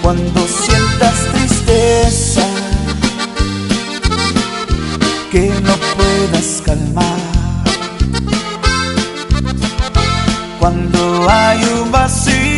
Cuando sientas tristeza que no puedas calmar, cuando hay un vacío